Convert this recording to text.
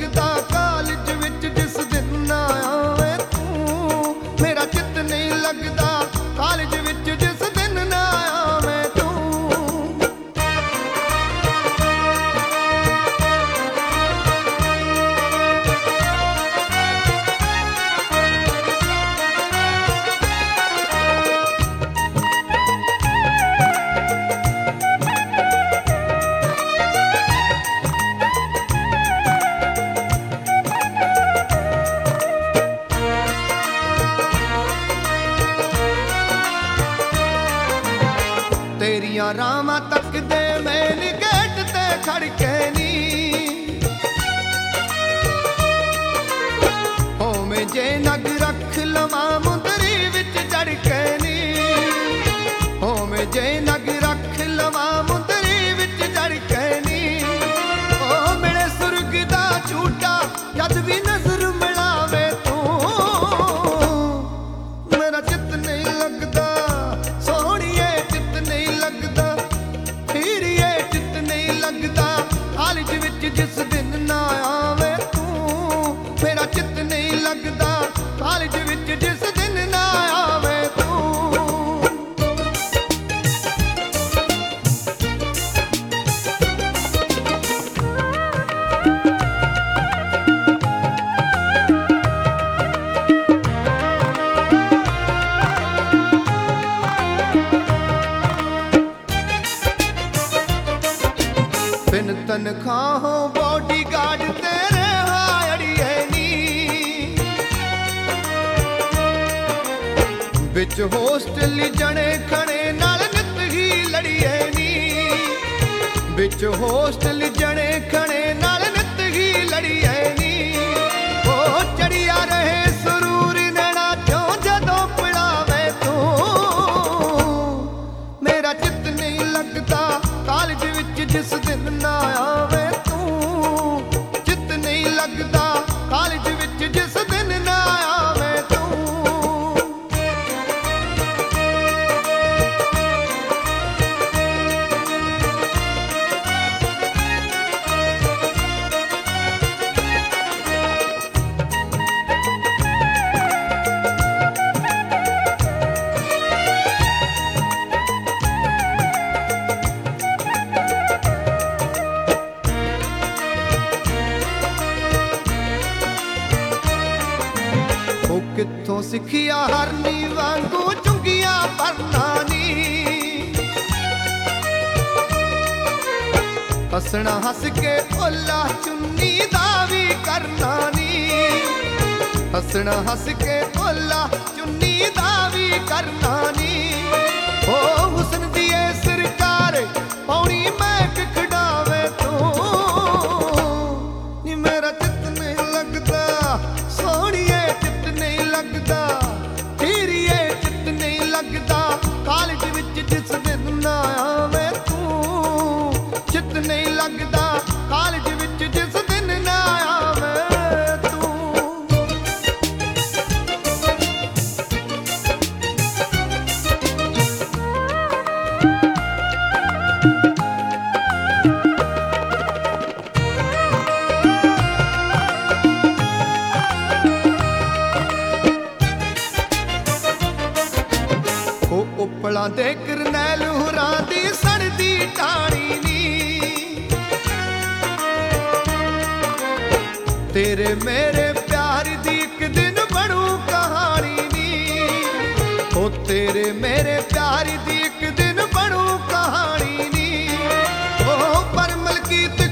लगदा कॉलेज विच जिस दिन ना आवे तू। मेरा चित नहीं लगदा कॉलेज विच जिस दिन ना आवे तू। तेरिया रामा तक दे मेन गेट ते खड़ के नी। होवे जे नग रख लवा मुंदरी विच चढ़ के नी। होवे जे नग रख लवा मुंदरी विच चढ़ के नी। ओ मेरे सुर्ग दा झूठा जद भी नजर मिलावे तू। मेरा चित नहीं लगदा सोहणिए, चित नहीं लगदा हीरिए, चित नहीं लगदा कॉलेज विच जिस दिन ना आवे तू। मेरा चित नहीं लगदा कॉलेज विच जिस दिन ना आवे तू। बिन तनखाहों बॉडी गार्ड तेरे हाड़िए नी। बिच होस्टल जने खने नाल नित ही लड़िए नी। बिच होस्टल जने खने नाल नित ही लड़िए नी। ओ चढ़िया रहे सुरूर नैना चों जदों पड़ावे तू। मेरा चित नहीं लगदा कॉलेज विच जिस दिन ना आवे तू। चित नहीं लगदा कॉलेज विच जिस दिन ना आवे तू। कित्थों सिखिया हरनी वांगू चुंगिया भरना नी। हसना हस के ओला चुन्नी दा भी करना नी। हसना हस के ओला चुन्नी दा भी करना नी। ओ हुस्न दिए सरकार पौड़ी महक खड़ावे तू। नी मेरा चित नहीं लगदा सोहणिए, चित नहीं लगदा हीरिए, चित नहीं लगदा कॉलेज विच जिस दिन ना आवे तू। चित नहीं लगदा कॉलेज विच जिस दिन ना आवे तू। उपला दे करनैल हुरां दी सड़दी टाणी नी। तेरे मेरे प्यार दी एक दिन बनू कहानी नी। ओ तेरे मेरे प्यार दी एक दिन बनू कहानी नी। ओ पर मलकीत